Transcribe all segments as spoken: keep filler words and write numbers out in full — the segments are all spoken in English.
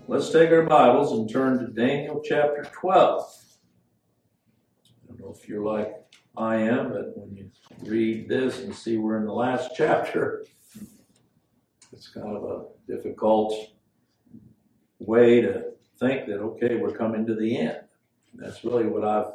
Let's take our Bibles and turn to Daniel chapter twelve. I don't know if you're like I am, but when you read this and see we're in the last chapter, it's kind of a difficult way to think that, okay, we're coming to the end. And that's really what I've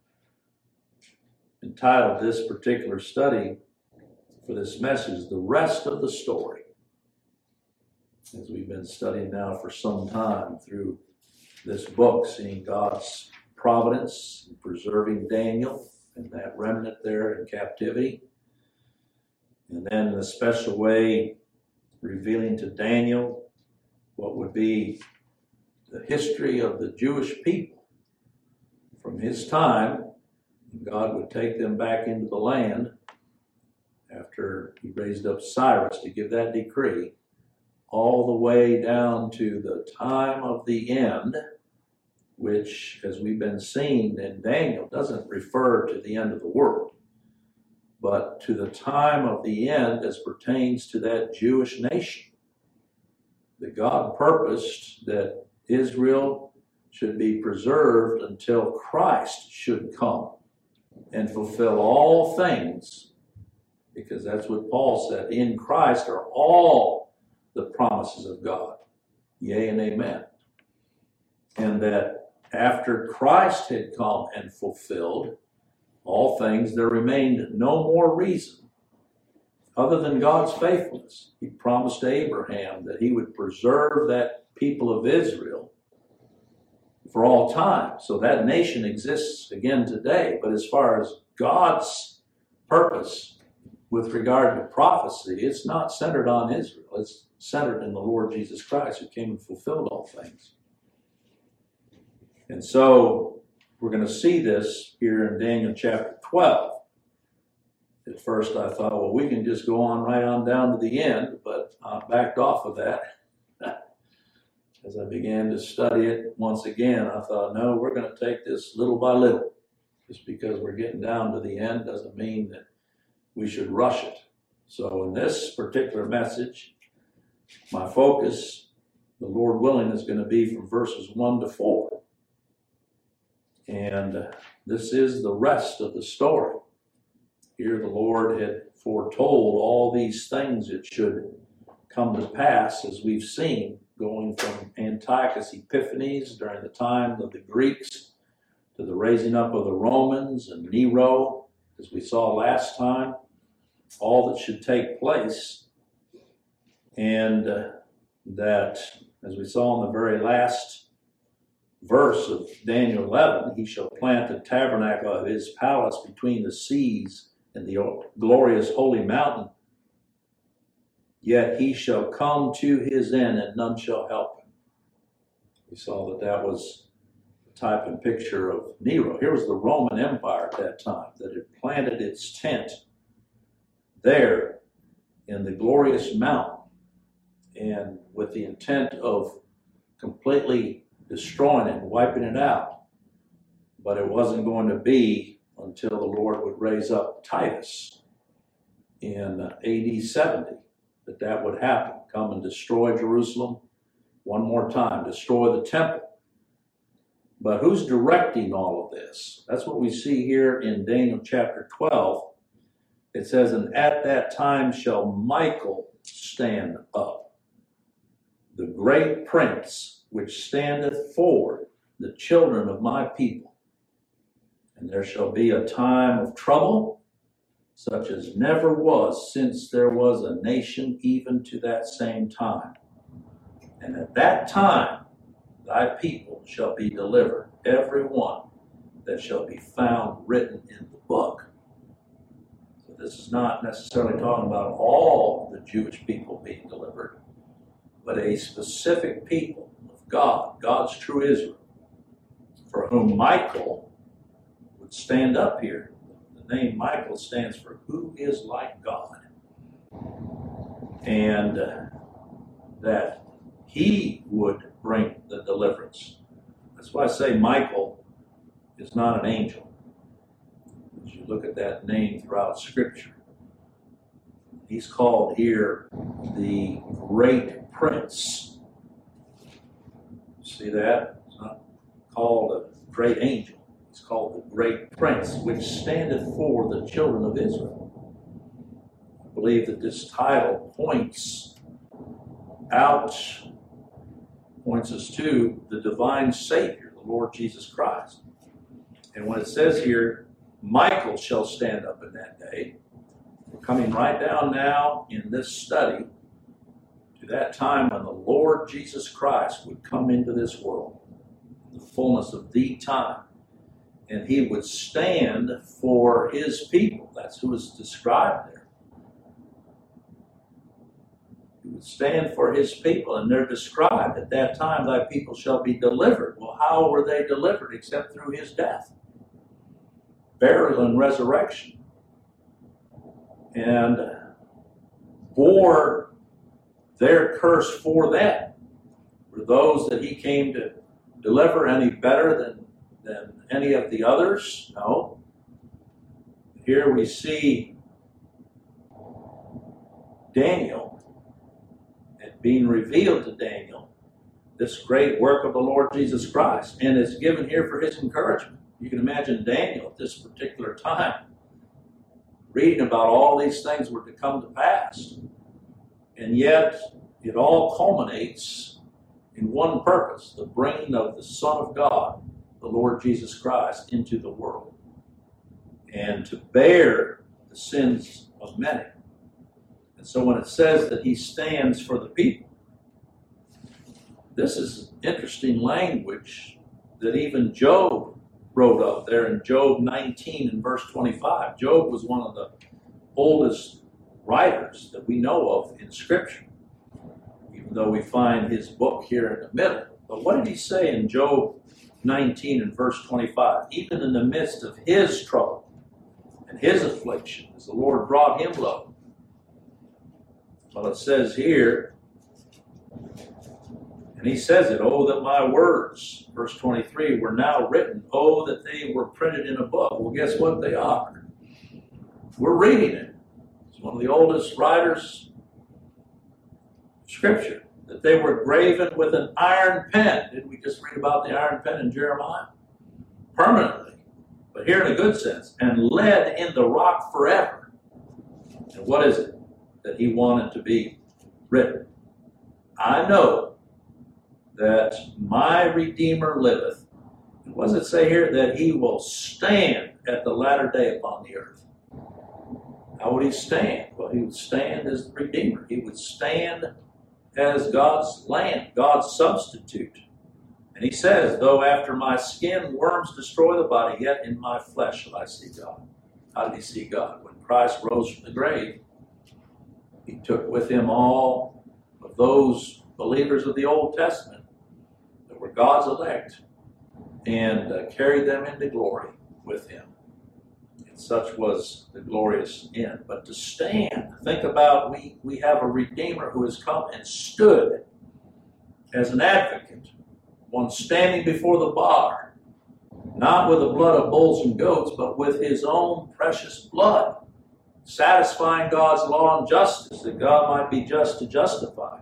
entitled this particular study for this message, The Rest of the Story. As we've been studying now for some time through this book, seeing God's providence in preserving Daniel and that remnant there in captivity. And then in a special way, revealing to Daniel what would be the history of the Jewish people from his time. God would take them back into the land after he raised up Cyrus to give that decree, all the way down to the time of the end, which, as we've been seeing in Daniel, doesn't refer to the end of the world, but to the time of the end as pertains to that Jewish nation. That God purposed that Israel should be preserved until Christ should come and fulfill all things, because that's what Paul said. In Christ are all the promises of God, yea and amen. And that after Christ had come and fulfilled all things, there remained no more reason other than God's faithfulness. He promised Abraham that he would preserve that people of Israel for all time. So that nation exists again today. But as far as God's purpose with regard to prophecy, it's not centered on Israel. It's centered in the Lord Jesus Christ, who came and fulfilled all things. And so we're going to see this here in Daniel chapter twelve. At first I thought, well, we can just go on right on down to the end, but I backed off of that. As I began to study it once again, I thought, no, we're going to take this little by little. Just because we're getting down to the end doesn't mean that we should rush it. So in this particular message, my focus, the Lord willing, is going to be from verses one to four. And this is the rest of the story. Here the Lord had foretold all these things that should come to pass, as we've seen, going from Antiochus Epiphanes during the time of the Greeks to the raising up of the Romans and Nero, as we saw last time, all that should take place. And uh, that, as we saw in the very last verse of Daniel eleven, he shall plant the tabernacle of his palace between the seas and the glorious holy mountain. Yet he shall come to his end, and none shall help him. We saw that that was the type and picture of Nero. Here was the Roman Empire at that time that had planted its tent there in the glorious mountain, and with the intent of completely destroying it and wiping it out. But it wasn't going to be until the Lord would raise up Titus in A D seventy that that would happen. Come and destroy Jerusalem one more time, destroy the temple. But who's directing all of this? That's what we see here in Daniel chapter twelve. It says, and at that time shall Michael stand up, the great prince, which standeth for the children of my people. And there shall be a time of trouble, such as never was since there was a nation even to that same time. And at that time thy people shall be delivered, every one that shall be found written in the book. So this is not necessarily talking about all the Jewish people being delivered, but a specific people of God, God's true Israel, for whom Michael would stand up here. The name Michael stands for who is like God. And uh, that he would bring the deliverance. That's why I say Michael is not an angel. As you look at that name throughout Scripture, he's called here the great prince. See that? It's not called a great angel. It's called the great prince, which standeth for the children of Israel. I believe that this title points out, points us to the divine Savior, the Lord Jesus Christ. And when it says here, Michael shall stand up in that day, we're coming right down now in this study to that time when the Lord Jesus Christ would come into this world, the fullness of the time, and he would stand for his people. That's who is described there. He would stand for his people, and they're described at that time, thy people shall be delivered. Well, how were they delivered except through his death, burial, and resurrection? And bore their curse for them. Were those that he came to deliver any better than, than any of the others? No. Here we see Daniel, and being revealed to Daniel, this great work of the Lord Jesus Christ, and it's given here for his encouragement. You can imagine Daniel at this particular time reading about all these things were to come to pass. And yet, it all culminates in one purpose, the bringing of the Son of God, the Lord Jesus Christ, into the world, and to bear the sins of many. And so when it says that he stands for the people, this is interesting language that even Job wrote up there in Job nineteen and verse twenty-five. Job was one of the oldest writers that we know of in Scripture, even though we find his book here in the middle. But what did he say in Job nineteen and verse twenty-five? Even in the midst of his trouble and his affliction, as the Lord brought him low. Well, it says here, and he says it, oh, that my words, verse twenty-three, were now written. Oh, that they were printed in a book. Well, guess what they are? We're reading it. It's one of the oldest writers of Scripture. That they were graven with an iron pen. Didn't we just read about the iron pen in Jeremiah? Permanently. But here in a good sense. And lead in the rock forever. And what is it that he wanted to be written? I know that my Redeemer liveth. And what does it say here? That he will stand at the latter day upon the earth. How would he stand? Well, he would stand as the Redeemer. He would stand as God's Lamb, God's substitute. And he says, though after my skin worms destroy the body, yet in my flesh shall I see God. How did he see God? When Christ rose from the grave, he took with him all of those believers of the Old Testament that were God's elect and uh, carried them into glory with him. And such was the glorious end. But to stand, think about, we, we have a Redeemer who has come and stood as an advocate, one standing before the bar, not with the blood of bulls and goats, but with his own precious blood, satisfying God's law and justice, that God might be just to justify.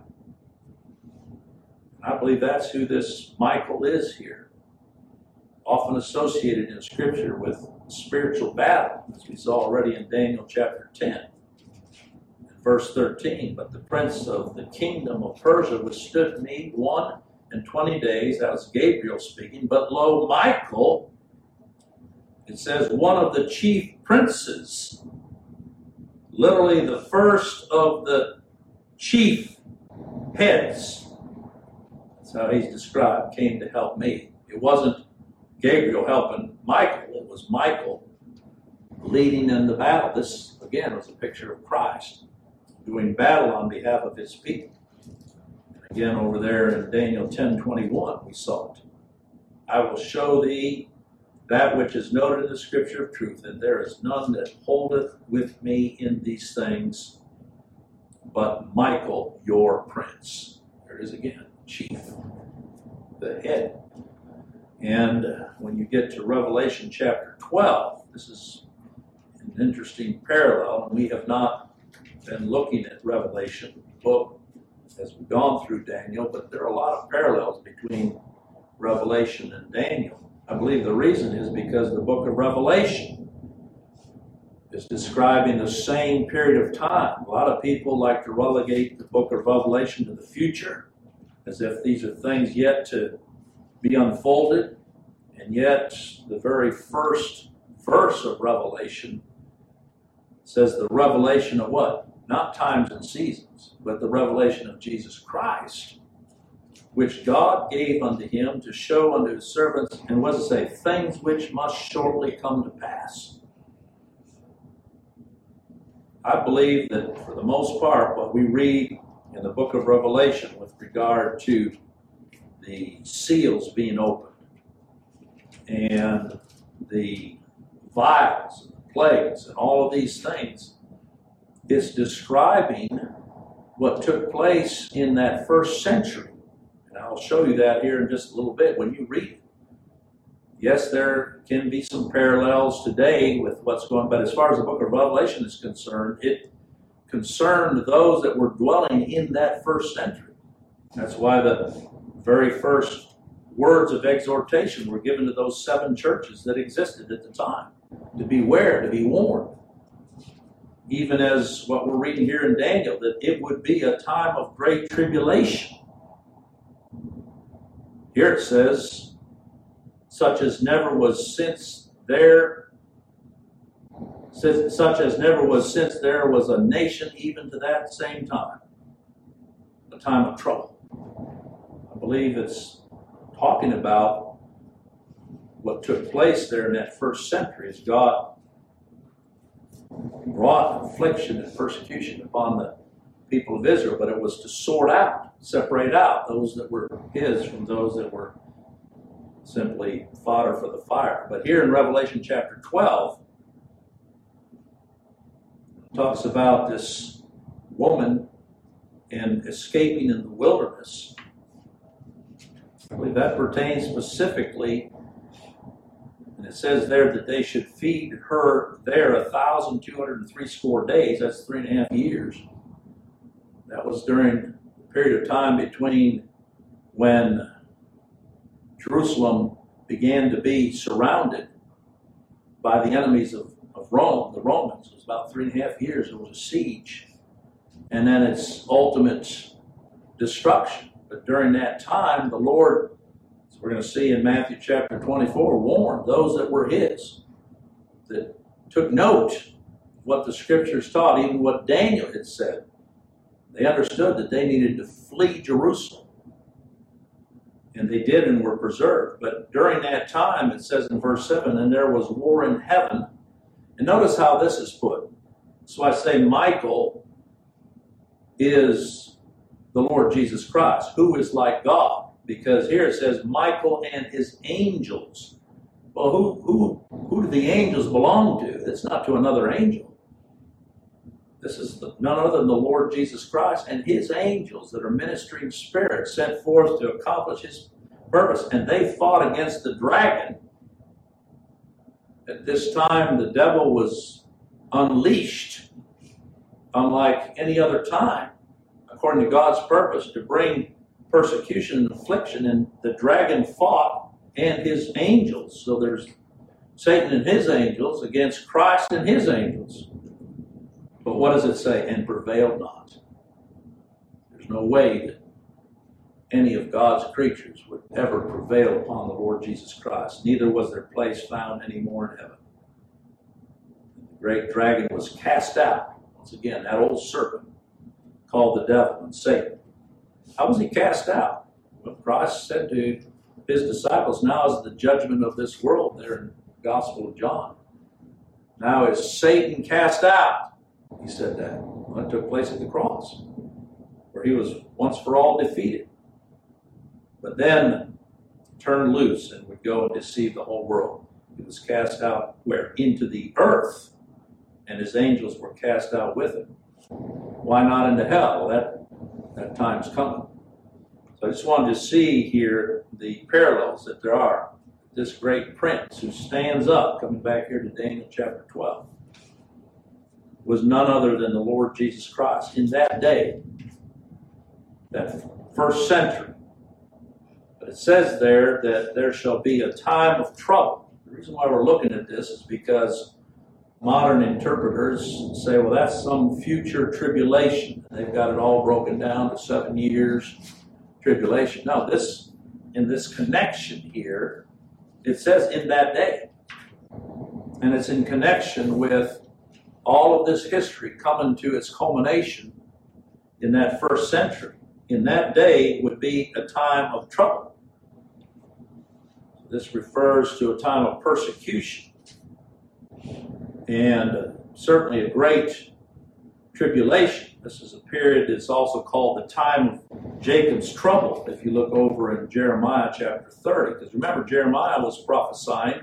I believe that's who this Michael is here, often associated in Scripture with spiritual battle, as we saw already in Daniel chapter ten, and verse thirteen. But the prince of the kingdom of Persia withstood me one and twenty days. That was Gabriel speaking. But lo, Michael, it says, one of the chief princes, literally the first of the chief heads, that's how he's described, came to help me. It wasn't Gabriel helping Michael. It was Michael leading in the battle. This, again, was a picture of Christ doing battle on behalf of his people. And again, over there in Daniel ten twenty-one, we saw it. I will show thee that which is noted in the Scripture of truth, and there is none that holdeth with me in these things but Michael, your prince. There it is again, chief, the head. And when you get to Revelation chapter twelve, this is an interesting parallel, and we have not been looking at Revelation book as we've gone through Daniel, but there are a lot of parallels between Revelation and Daniel. I believe the reason is because the book of Revelation is describing the same period of time. A lot of people like to relegate the book of Revelation to the future, as if these are things yet to be unfolded. And yet, the very first verse of Revelation says the revelation of what? Not times and seasons, but the revelation of Jesus Christ, which God gave unto him to show unto his servants, and what does it say? Things which must shortly come to pass. I believe that for the most part, what we read in the book of Revelation with regard to the seals being opened and the vials and the plagues and all of these things, is describing what took place in that first century. And I'll show you that here in just a little bit when you read it. Yes, there can be some parallels today with what's going on, but as far as the book of Revelation is concerned, it concerned those that were dwelling in that first century. That's why the very first words of exhortation were given to those seven churches that existed at the time, to beware, to be warned. Even as what we're reading here in Daniel, that it would be a time of great tribulation. Here it says, such as never was since there, such as never was since there was a nation even to that same time, a time of trouble. I believe it's talking about what took place there in that first century as God brought affliction and persecution upon the people of Israel, but it was to sort out, separate out those that were his from those that were simply fodder for the fire. But here in Revelation chapter twelve, it talks about this woman and escaping in the wilderness. I believe that pertains specifically, and it says there that they should feed her there a thousand two hundred and three score days. That's three and a half years. That was during the period of time between when Jerusalem began to be surrounded by the enemies of, of Rome, the Romans. It was about three and a half years. There was a siege, and then its ultimate destruction. But during that time, the Lord, as we're going to see in Matthew chapter twenty-four, warned those that were his, that took note of what the scriptures taught, even what Daniel had said. They understood that they needed to flee Jerusalem. And they did and were preserved. But during that time, it says in verse seven, and there was war in heaven. And notice how this is put. So I say Michael is the Lord Jesus Christ, who is like God. Because here it says Michael and his angels. Well, who, who, who do the angels belong to? It's not to another angel. This is the, none other than the Lord Jesus Christ and his angels that are ministering spirits sent forth to accomplish his purpose. And they fought against the dragon. At this time, the devil was unleashed, unlike any other time, according to God's purpose, to bring persecution and affliction. And the dragon fought and his angels. So there's Satan and his angels against Christ and his angels. But what does it say? And prevailed not. There's no way that any of God's creatures would ever prevail upon the Lord Jesus Christ. Neither was their place found any more in heaven. The great dragon was cast out. Once again, that old serpent called the devil and Satan. How was he cast out? Well, Christ said to his disciples, now is the judgment of this world, there in the Gospel of John. Now is Satan cast out. He said that. Well, that took place at the cross, where he was once for all defeated. But then turned loose and would go and deceive the whole world. He was cast out where? Into the earth, and his angels were cast out with him. Why not into hell? Well, that, that time's coming. So I just wanted to see here the parallels that there are. This great prince who stands up, coming back here to Daniel chapter twelve, was none other than the Lord Jesus Christ. In that day, that first century, But it says there that there shall be a time of trouble. The reason why we're looking at this is because modern interpreters say, well, that's some future tribulation. They've got it all broken down to seven years tribulation. No, this, in this connection here, it says in that day. And it's in connection with all of this history coming to its culmination in that first century. In that day would be a time of trouble. This refers to a time of persecution and certainly a great tribulation. This is a period that's also called the time of Jacob's trouble, if you look over in Jeremiah chapter thirty. Because remember, Jeremiah was prophesying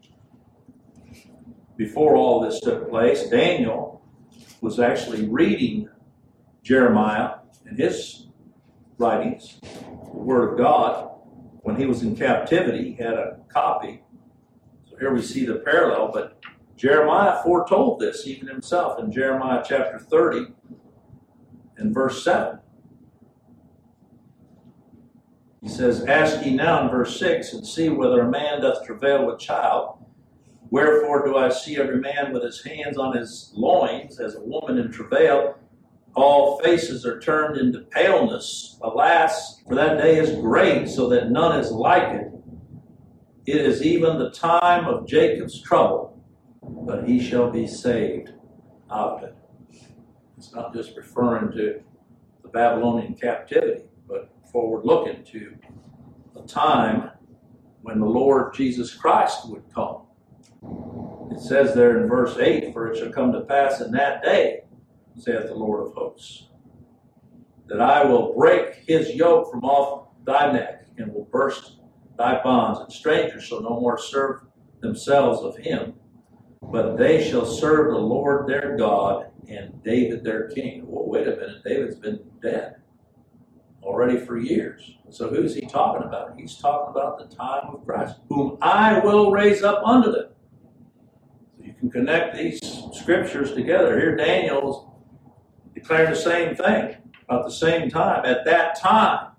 before all this took place. Daniel was actually reading Jeremiah and his writings, the Word of God. When he was in captivity, he had a copy. So here we see the parallel, but Jeremiah foretold this even himself in Jeremiah chapter thirty and verse seven. He says, ask ye now in verse six, and see whether a man doth travail with child. Wherefore do I see every man with his hands on his loins, as a woman in travail? All faces are turned into paleness. Alas, for that day is great, so that none is like it. It is even the time of Jacob's trouble, but he shall be saved out of it. It's not just referring to the Babylonian captivity, but forward looking to a time when the Lord Jesus Christ would come. It says there in verse eight, for it shall come to pass in that day, saith the Lord of hosts, that I will break his yoke from off thy neck, and will burst thy bonds, and strangers shall no more serve themselves of him, but they shall serve the Lord their God, and David their king. Well, wait a minute, David's been dead already for years. So who's he talking about? He's talking about the time of Christ, whom I will raise up unto them. So you can connect these scriptures together. Here Daniel's declared the same thing about the same time. At that time,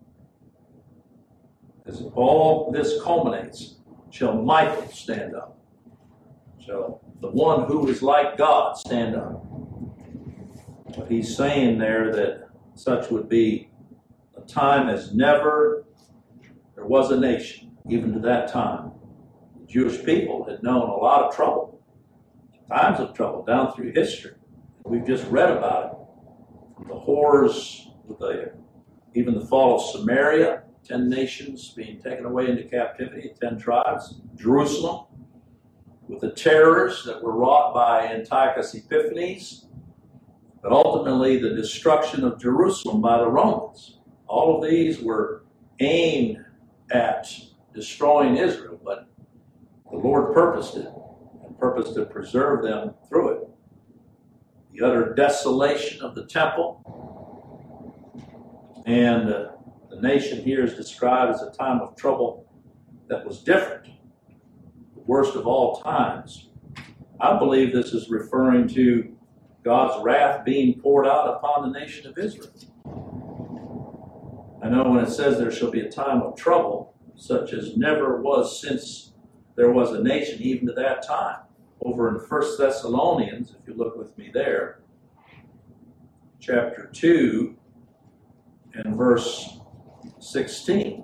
as all this culminates, shall Michael stand up. Shall the one who is like God stand up. But he's saying there that such would be a time as never there was a nation, even to that time. The Jewish people had known a lot of trouble, times of trouble down through history. We've just read about it. The horrors, with the, even the fall of Samaria, ten nations being taken away into captivity, ten tribes, Jerusalem, with the terrors that were wrought by Antiochus Epiphanes, but ultimately the destruction of Jerusalem by the Romans. All of these were aimed at destroying Israel, but the Lord purposed it, and purposed to preserve them through it. The utter desolation of the temple, and uh, the nation here is described as a time of trouble that was different, the worst of all times. I believe this is referring to God's wrath being poured out upon the nation of Israel. I know when it says there shall be a time of trouble, such as never was since there was a nation, even to that time. Over in First Thessalonians, if you look with me there, chapter two and verse sixteen.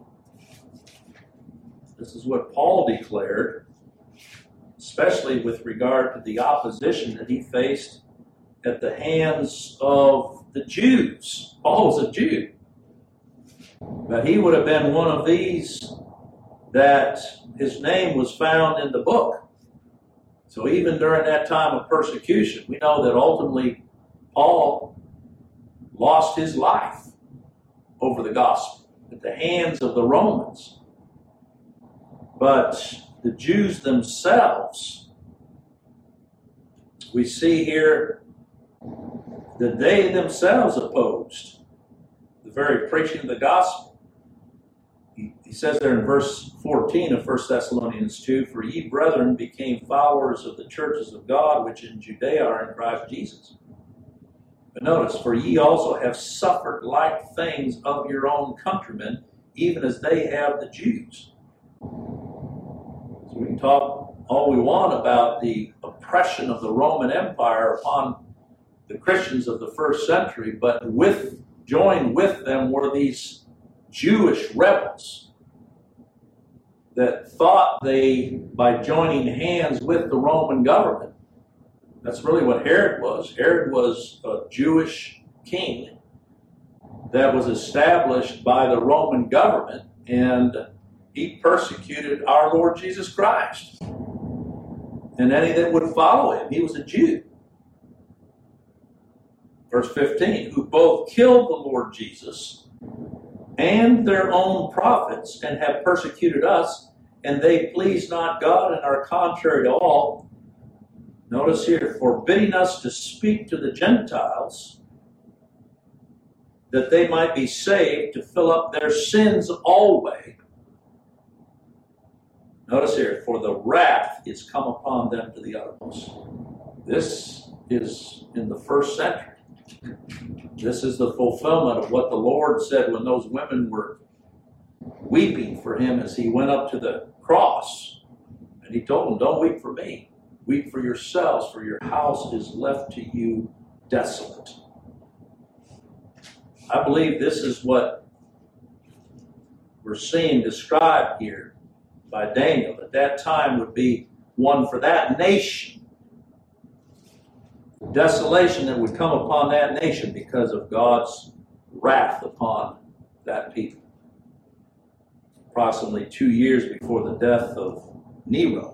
This is what Paul declared, especially with regard to the opposition that he faced at the hands of the Jews. Paul was a Jew. But he would have been one of these that his name was found in the book. So even during that time of persecution, we know that ultimately Paul lost his life over the gospel at the hands of the Romans. But the Jews themselves, we see here that they themselves opposed the very preaching of the gospel. He, he says there in verse fourteen of First Thessalonians two, for ye brethren became followers of the churches of God, which in Judea are in Christ Jesus. But notice, for ye also have suffered like things of your own countrymen, even as they have the Jews. So we can talk all we want about the oppression of the Roman Empire upon the Christians of the first century, but with joined with them were these Jewish rebels that thought they, by joining hands with the Roman government, that's really what Herod was. Herod was a Jewish king that was established by the Roman government, and he persecuted our Lord Jesus Christ and any that would follow him. He was a Jew. Verse fifteen, who both killed the Lord Jesus and their own prophets, and have persecuted us, and they please not God and are contrary to all. Notice here, forbidding us to speak to the Gentiles, that they might be saved, to fill up their sins always. Notice here, for the wrath is come upon them to the uttermost. This is in the first century. This is the fulfillment of what the Lord said when those women were weeping for him as he went up to the cross. And he told them, don't weep for me. Weep for yourselves, for your house is left to you desolate. I believe this is what we're seeing described here by Daniel. At that time would be one for that nation. Desolation that would come upon that nation because of God's wrath upon that people. Approximately two years before the death of Nero,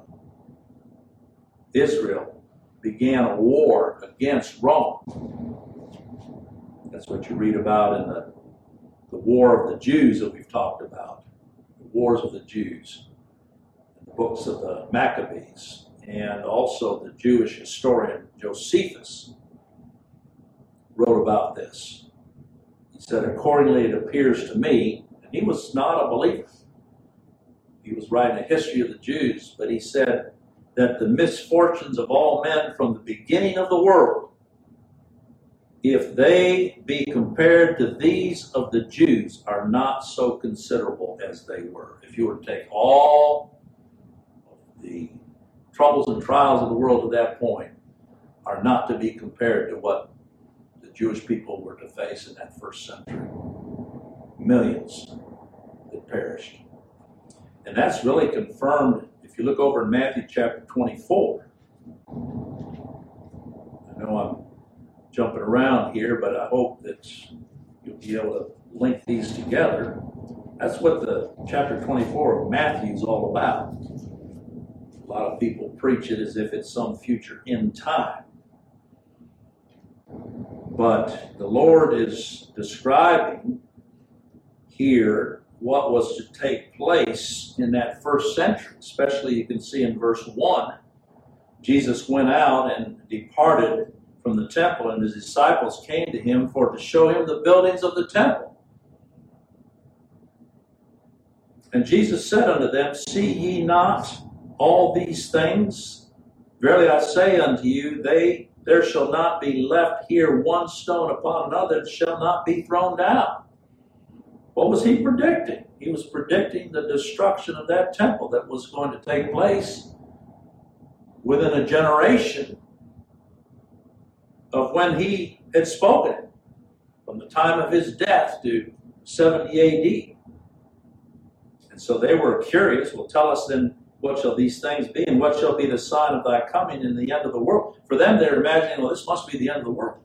Israel began a war against Rome. That's what you read about in the, the War of the Jews that we've talked about. The Wars of the Jews. In the books of the Maccabees. And also the Jewish historian Josephus wrote about this. He said, accordingly it appears to me, and he was not a believer. He was writing a history of the Jews, but he said that the misfortunes of all men from the beginning of the world, if they be compared to these of the Jews, are not so considerable as they were. If you were to take all of the troubles and trials of the world at that point, are not to be compared to what the Jewish people were to face in that first century. Millions that perished. And that's really confirmed if you look over in Matthew chapter twenty-four. I know I'm jumping around here, but I hope that you'll be able to link these together. That's what the chapter twenty-four of Matthew is all about. A lot of people preach it as if it's some future end time. But the Lord is describing here what was to take place in that first century. Especially you can see in verse one, Jesus went out and departed from the temple, and his disciples came to him for to show him the buildings of the temple. And Jesus said unto them, see ye not all these things? Verily I say unto you, they there shall not be left here one stone upon another that shall not be thrown down. What was he predicting? He was predicting the destruction of that temple that was going to take place within a generation of when he had spoken it, from the time of his death to seventy A D. And so they were curious. Well, tell us then, what shall these things be, and what shall be the sign of thy coming in the end of the world? For them, they're imagining, well, this must be the end of the world.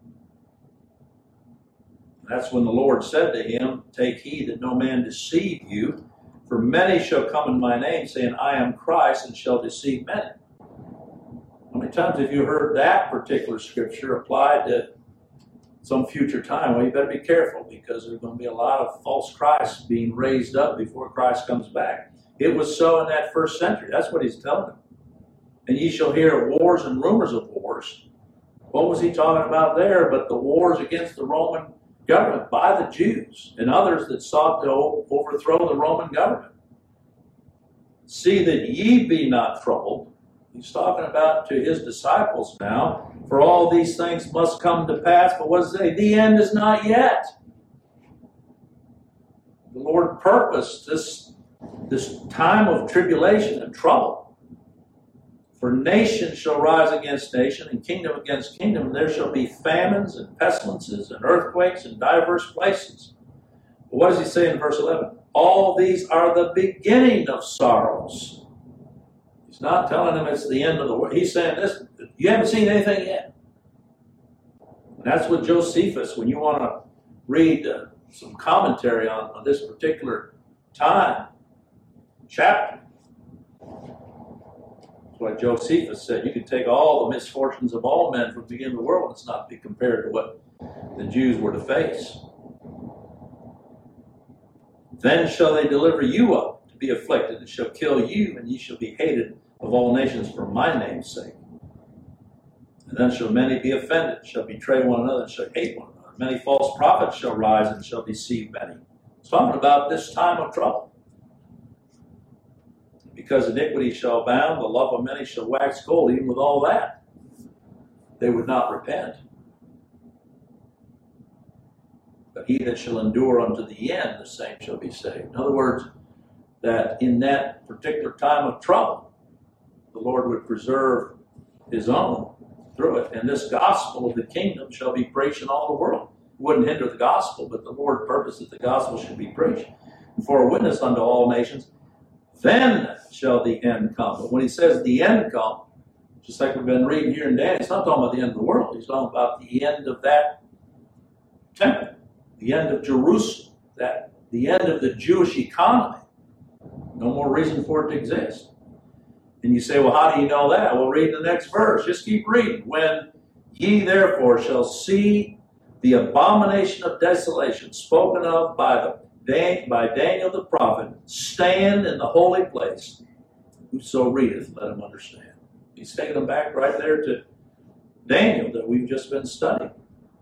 That's when the Lord said to him, take heed that no man deceive you, for many shall come in my name, saying, I am Christ, and shall deceive many. How many times have you heard that particular scripture applied to some future time? Well, you better be careful, because there's going to be a lot of false Christs being raised up before Christ comes back. It was so in that first century. That's what he's telling them. And ye shall hear of wars and rumors of wars. What was he talking about there but the wars against the Roman government by the Jews and others that sought to overthrow the Roman government? See that ye be not troubled. He's talking about to his disciples now. For all these things must come to pass. But what does it say? The end is not yet. The Lord purposed this, this time of tribulation and trouble. For nation shall rise against nation, and kingdom against kingdom, and there shall be famines and pestilences and earthquakes in diverse places. But what does he say in verse eleven? All these are the beginning of sorrows. He's not telling them it's the end of the world. He's saying this, you haven't seen anything yet. And that's what Josephus, when you want to read uh, some commentary on, on this particular time, chapter, that's why Josephus said you can take all the misfortunes of all men from the beginning of the world. It's not to be compared to what the Jews were to face. Then shall they deliver you up to be afflicted, and shall kill you, and ye shall be hated of all nations for my name's sake. And then shall many be offended, shall betray one another, and shall hate one another. Many false prophets shall rise, and shall deceive many. It's talking about this time of trouble. Because iniquity shall abound, the love of many shall wax cold. Even with all that, they would not repent. But he that shall endure unto the end, the same shall be saved. In other words, that in that particular time of trouble, the Lord would preserve his own through it. And this gospel of the kingdom shall be preached in all the world. It wouldn't hinder the gospel, but the Lord purposed that the gospel should be preached. And for a witness unto all nations, then shall the end come. But when he says the end come, just like we've been reading here in Daniel, he's not talking about the end of the world. He's talking about the end of that temple, the end of Jerusalem, that the end of the Jewish economy. No more reason for it to exist. And you say, well, how do you know that? Well, read the next verse. Just keep reading. When ye therefore shall see the abomination of desolation spoken of by the by Daniel the prophet stand in the holy place, whoso readeth, let him understand. He's taking them back right there to Daniel that we've just been studying.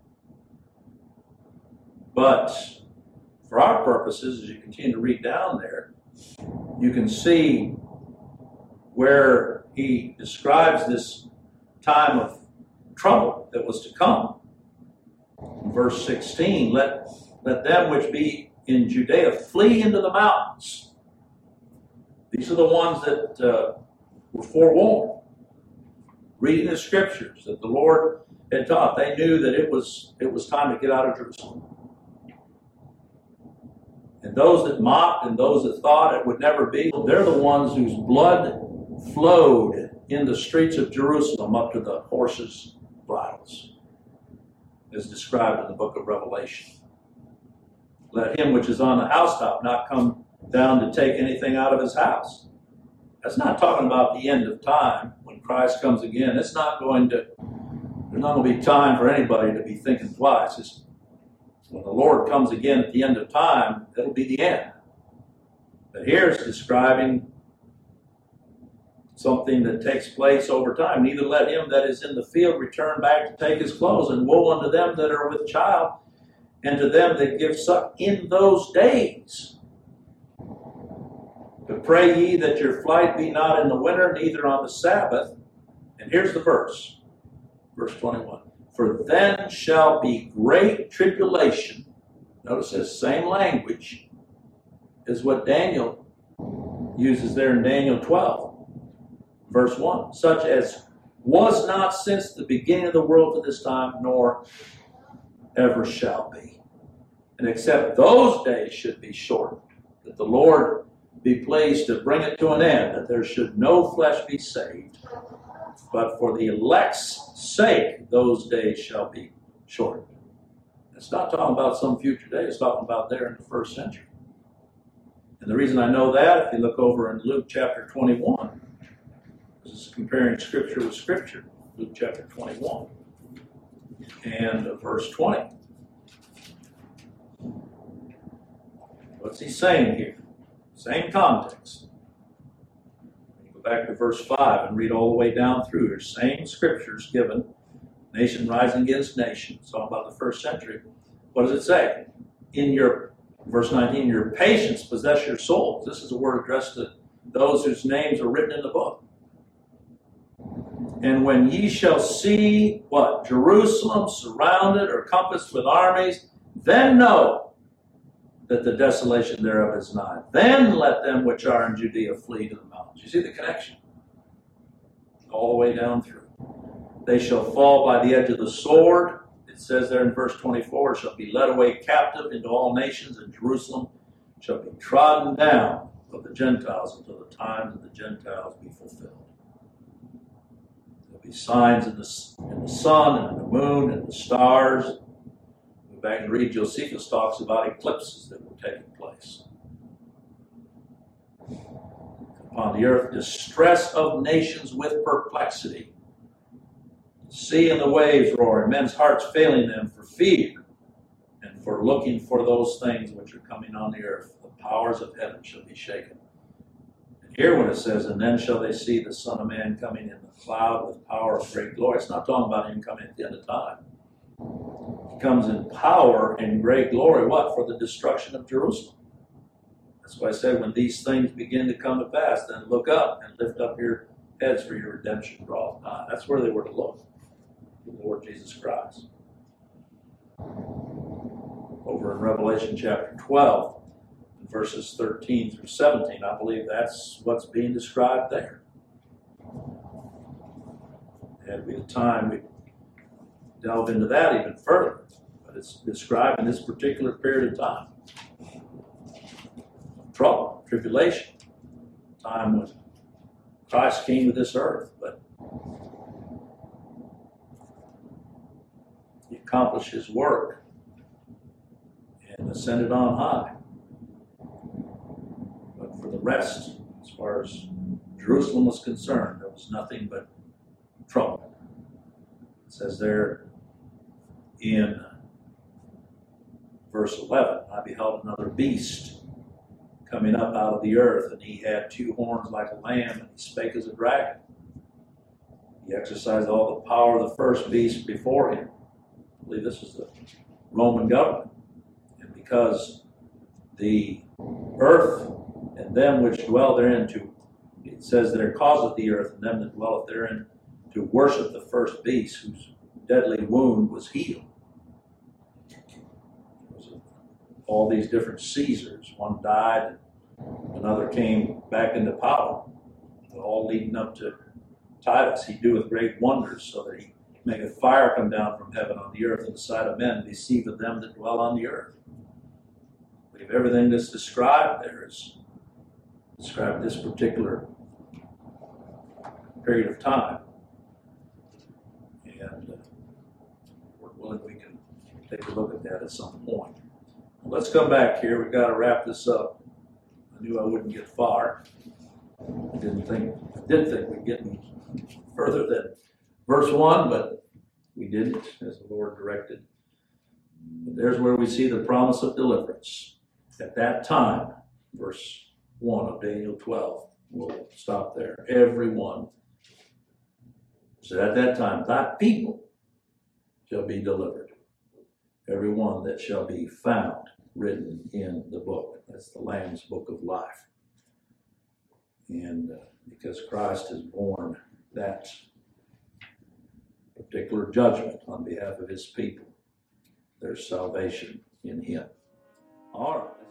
But for our purposes, as you continue to read down there, you can see where he describes this time of trouble that was to come. In verse sixteen, let, let them which be in Judea flee into the mountains. These are the ones that uh, were forewarned, reading the scriptures that the Lord had taught. They knew that it was, it was time to get out of Jerusalem. And those that mocked and those that thought it would never be, they're the ones whose blood flowed in the streets of Jerusalem up to the horses' bridles, as described in the book of Revelation. Let him which is on the housetop not come down to take anything out of his house. That's not talking about the end of time when Christ comes again. It's not going to, there's not going to be time for anybody to be thinking twice. It's, when the Lord comes again at the end of time, it'll be the end. But here it's describing something that takes place over time. Neither let him that is in the field return back to take his clothes, and woe unto them that are with child, and to them that give suck in those days. But pray ye that your flight be not in the winter, neither on the Sabbath. And here's the verse, verse twenty-one. For then shall be great tribulation. Notice this same language is what Daniel uses there in Daniel twelve, verse one. Such as was not since the beginning of the world to this time, nor ever shall be. And except those days should be shortened, that the Lord be pleased to bring it to an end, that there should no flesh be saved, but for the elect's sake those days shall be shortened. It's not talking about some future day, it's talking about there in the first century. And the reason I know that, if you look over in Luke chapter twenty-one, this is comparing Scripture with Scripture, Luke chapter twenty-one and verse twenty. What's he saying here? Same context. You go back to verse five and read all the way down through here. Same scriptures given. Nation rising against nation. It's all about the first century. What does it say? In your, verse nineteen, your patience possess your souls. This is a word addressed to those whose names are written in the book. And when ye shall see, what? Jerusalem surrounded or compassed with armies, then know that the desolation thereof is nigh. Then let them which are in Judea flee to the mountains. You see the connection? All the way down through. They shall fall by the edge of the sword. It says there in verse twenty-four, shall be led away captive into all nations, and Jerusalem shall be trodden down of the Gentiles until the times of the Gentiles be fulfilled. There'll be signs in the, in the sun and in the moon and the stars. Go back and read, Josephus talks about eclipses that were taking place. Upon the earth, distress of nations with perplexity. The sea and the waves roaring, men's hearts failing them for fear and for looking for those things which are coming on the earth. The powers of heaven shall be shaken. And here when it says, and then shall they see the Son of Man coming in the cloud with power of great glory. It's not talking about him coming at the end of time. He comes in power and great glory. What? For the destruction of Jerusalem. That's why I said when these things begin to come to pass, then look up and lift up your heads for your redemption draweth nigh. That's where they were to look. The Lord Jesus Christ. Over in Revelation chapter twelve, verses thirteen through seventeen, I believe that's what's being described there. Had we the time, we delve into that even further. But it's described in this particular period of time. Trouble, tribulation, time when Christ came to this earth, but he accomplished his work and ascended on high. But for the rest, as far as Jerusalem was concerned, there was nothing but trouble. It says there in verse eleven, I beheld another beast coming up out of the earth, and he had two horns like a lamb, and he spake as a dragon. He exercised all the power of the first beast before him. I believe this was the Roman government. And because the earth and them which dwell therein to, it says there, causeth the earth and them that dwelleth therein to worship the first beast, whose deadly wound was healed. All these different Caesars. One died, another came back into power. All leading up to Titus. He doeth great wonders, so that he maketh fire come down from heaven on the earth in the sight of men, deceiveth them that dwell on the earth. We have everything that's described there is described this particular period of time. And uh, we're willing we can take a look at that at some point. Let's come back here. We've got to wrap this up. I knew I wouldn't get far. I didn't think I did think we'd get any further than verse one, but we didn't, as the Lord directed. But there's where we see the promise of deliverance. At that time, verse one of Daniel twelve. We'll stop there. Everyone. So at that time, thy people shall be delivered. Every one that shall be found written in the book. That's the Lamb's book of life. And uh, because Christ has borne that particular judgment on behalf of his people, there's salvation in him. All right.